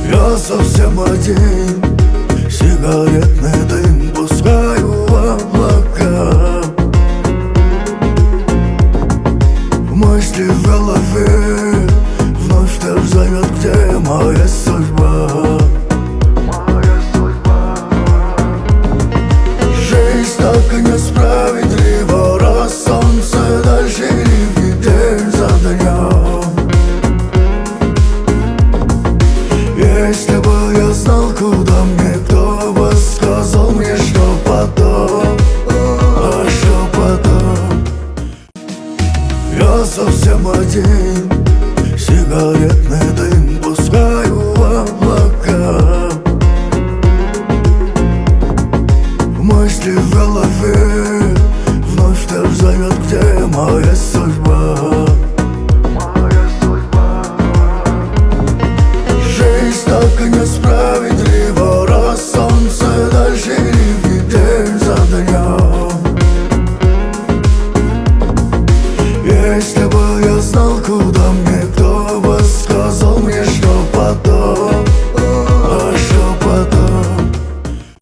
Я совсем один, сигаретный дым пускаю в облака. Мысли в голове вновь терзают, где моя судьба. Жизнь так и несправедлива, раз солнце дальше ливни день за днем. Если бы